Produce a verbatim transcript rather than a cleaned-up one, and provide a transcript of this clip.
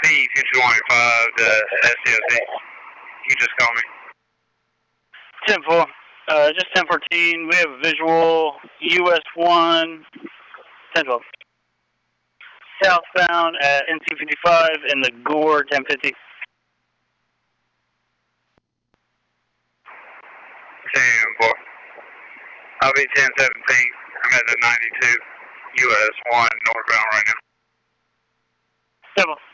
P two twenty-five to S C S D. You just call me. ten four. Uh, just ten fourteen. We have a visual U S one ten twelve. Southbound at N C fifty-five in the Gore ten fifty. ten four. I'll be ten seventeen. I'm at the ninety-two U S one northbound right now. Seven.